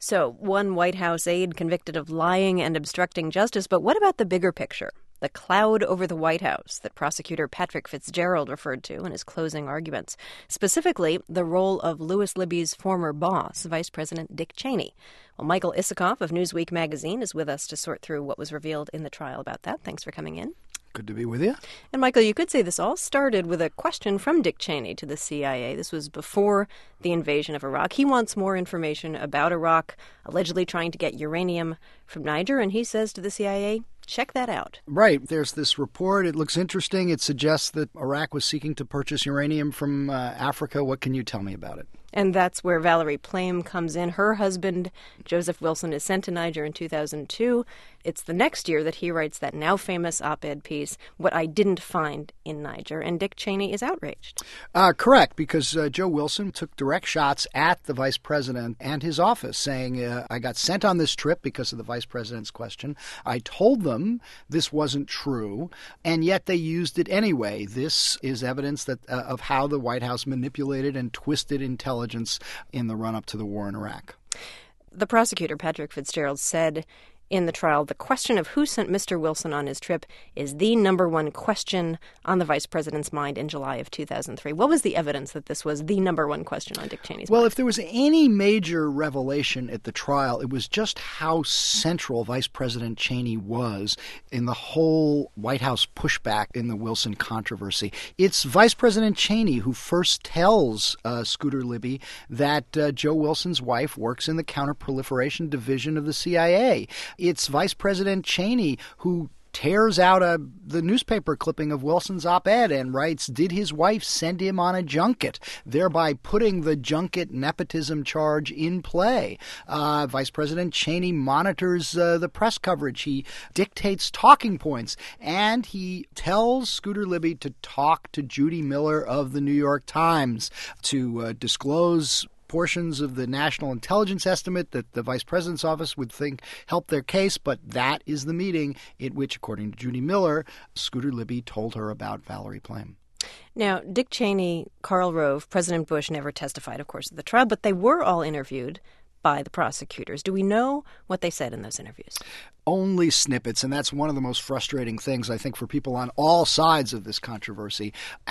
So, one White House aide convicted of lying and obstructing justice, but what about the bigger picture? The cloud over the White House that prosecutor Patrick Fitzgerald referred to in his closing arguments. Specifically, the role of Lewis Libby's former boss, Vice President Dick Cheney. Well, Michael Isikoff of Newsweek magazine is with us to sort through what was revealed in the trial about that. Thanks for coming in. Good to be with you. And Michael, you could say this all started with a question from Dick Cheney to the CIA. This was before the invasion of Iraq. He wants more information about Iraq, allegedly trying to get uranium from Niger, and he says to the CIA, check that out. Right. There's this report. It looks interesting. It suggests that Iraq was seeking to purchase uranium from Africa. What can you tell me about it? And that's where Valerie Plame comes in. Her husband, Joseph Wilson, is sent to Niger in 2002. It's the next year that he writes that now famous op-ed piece, What I Didn't Find in Niger, and Dick Cheney is outraged. Correct, because Joe Wilson took direct shots at the vice president and his office, saying, I got sent on this trip because of the vice president's question. I told them this wasn't true, and yet they used it anyway. This is evidence that of how the White House manipulated and twisted intelligence in the run-up to the war in Iraq. The prosecutor, Patrick Fitzgerald, said in the trial, the question of who sent Mr. Wilson on his trip is the number one question on the vice president's mind in July of 2003. What was the evidence that this was the number one question on Dick Cheney's mind? Well, if there was any major revelation at the trial, it was just how central Vice President Cheney was in the whole White House pushback in the Wilson controversy. It's Vice President Cheney who first tells Scooter Libby that Joe Wilson's wife works in the counterproliferation division of the CIA. It's Vice President Cheney who tears out the newspaper clipping of Wilson's op-ed and writes, did his wife send him on a junket, thereby putting the junket nepotism charge in play. Vice President Cheney monitors the press coverage. He dictates talking points, and he tells Scooter Libby to talk to Judy Miller of the New York Times to disclose portions of the national intelligence estimate that the vice president's office would think helped their case, but that is the meeting in which, according to Judy Miller, Scooter Libby told her about Valerie Plame. Now, Dick Cheney, Karl Rove, President Bush never testified, of course, at the trial, but they were all interviewed by the prosecutors. Do we know what they said in those interviews? Only snippets, and that's one of the most frustrating things, I think, for people on all sides of this controversy,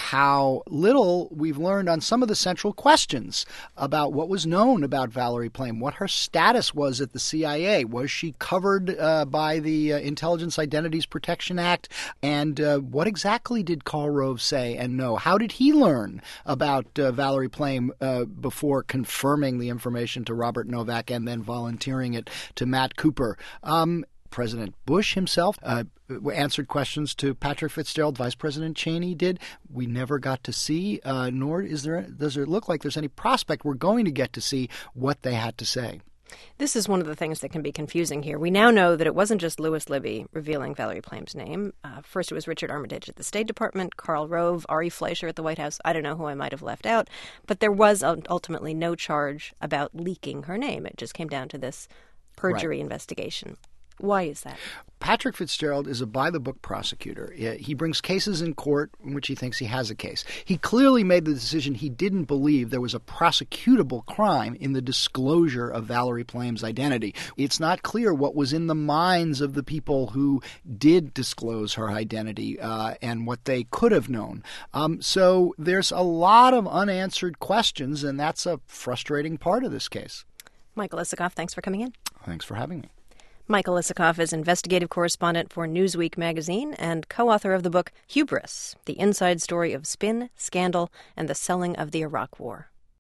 how little we've learned on some of the central questions about what was known about Valerie Plame, what her status was at the CIA. Was she covered by the Intelligence Identities Protection Act? And what exactly did Karl Rove say and know? How did he learn about Valerie Plame before confirming the information to Robert Novak and then volunteering it to Matt Cooper? President Bush himself answered questions to Patrick Fitzgerald. Vice President Cheney did. We never got to see, nor does it look like there's any prospect we're going to get to see what they had to say. This is one of the things that can be confusing here. We now know that it wasn't just Lewis Libby revealing Valerie Plame's name. First it was Richard Armitage at the State Department, Karl Rove, Ari Fleischer at the White House. I don't know who I might have left out. But there was ultimately no charge about leaking her name. It just came down to this perjury investigation. Why is that? Patrick Fitzgerald is a by-the-book prosecutor. He brings cases in court in which he thinks he has a case. He clearly made the decision he didn't believe there was a prosecutable crime in the disclosure of Valerie Plame's identity. It's not clear what was in the minds of the people who did disclose her identity and what they could have known. So there's a lot of unanswered questions, and that's a frustrating part of this case. Michael Isikoff, thanks for coming in. Thanks for having me. Michael Isikoff is investigative correspondent for Newsweek magazine and co-author of the book Hubris, the inside story of spin, scandal, and the selling of the Iraq War.